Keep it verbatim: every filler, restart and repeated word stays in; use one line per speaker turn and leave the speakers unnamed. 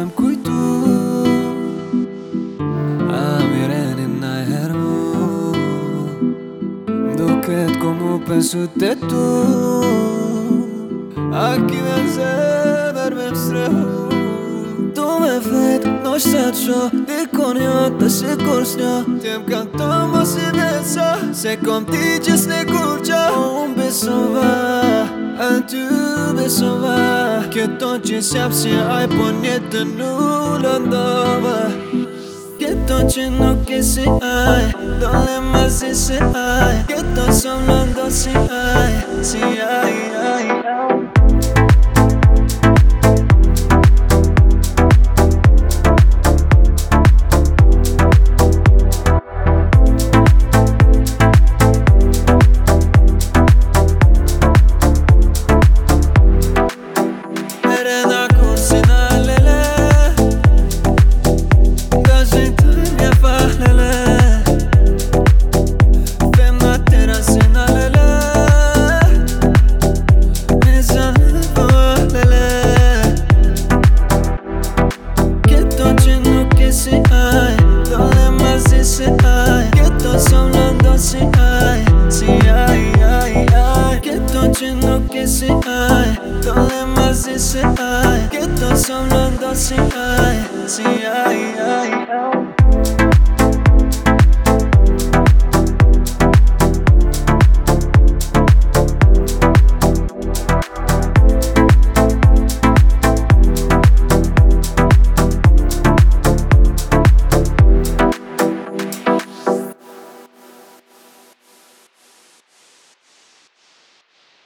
me m'kujtu a mirenin na e hermu Duket ko mu pensu te tu A ki me zemër me m'srehu Tu me vet, no shta qo Dikon jo të shikur s'njo T'jem kanton mos i desa Se kom ti qës ne kur qa Unë besova A ty besova Këton që s'jap si aj Po njetën nuk lëndova Këton që nuk e si aj Dole ma si si aj Këton som lëndo si aj Si aj, aj, aj Si aj, dole ma zi si aj Këto som lëndo si aj Si aj, aj, aj